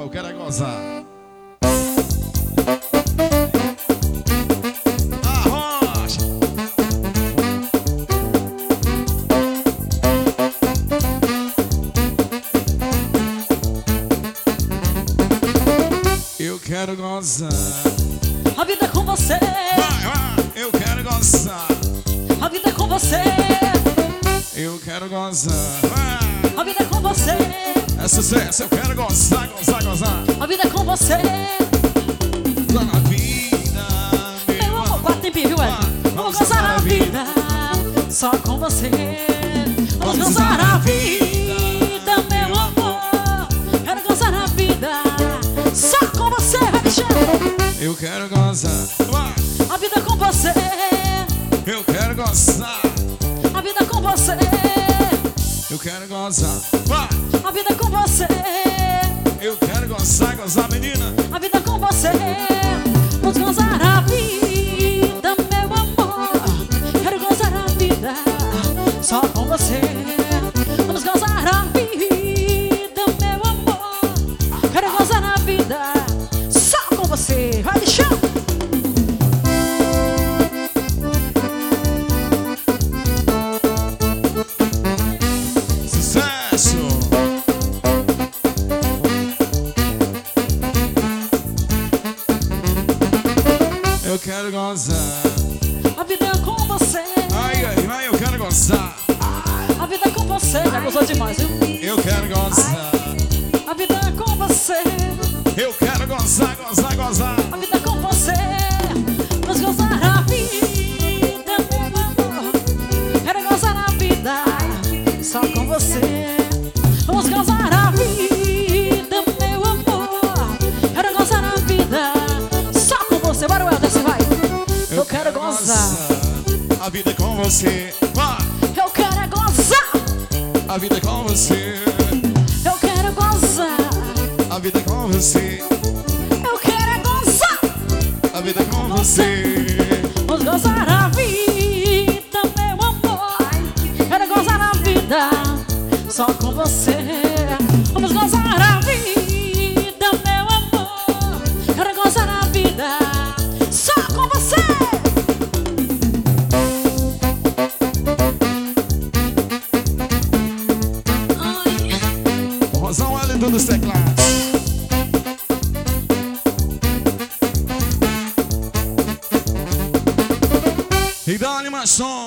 eu quero é gozar. Arrocha. Eu quero gozar. A vida é com você. Vai, eu quero gozar. A vida é com você. Eu quero gozar. A vida é com você. É sucesso, eu quero gozar, gozar, gozar. A vida é com você. Tá na vida, Meu amor, bate em pé, viu, Ed? Vamos gozar a vida só com você. Vamos gozar a vida, meu amor. Quero gozar a vida só com você, vai deixar. eu quero gozar. A vida é com você. Eu quero gozar. A vida é com você. Eu quero gozar. A vida é com você. Eu quero gozar, gozar, menina. A vida é com você. Vamos gozar a vida, meu amor. Quero gozar a vida só com você. Vamos gozar a vida, meu amor. Quero gozar a vida só com você. Vai de chão. Sucesso. Eu quero gozar. A vida é com você. Ai, ai, ai, eu quero gozar. A vida é com você. Já gozou demais, viu? Eu quero gozar. A vida é com você. Eu quero gozar, gozar, gozar. A vida é com você. Vamos gozar a vida, meu amor. Quero gozar a vida só com você. Vamos gozar a vida, meu amor. Quero gozar a vida só com você. Bora, Helder, você vai. Eu quero gozar. A vida é com você. Vai. Eu quero é gozar. A vida é com você. Eu quero gozar. A vida é com você. Eu quero é gozar. A vida é com você. Vamos gozar a vida, meu amor. Quero gozar a vida só com você. Vamos gozar a vida, meu amor. Quero gozar a vida só com você. Rosão Wellington dos teclados. E dá animação.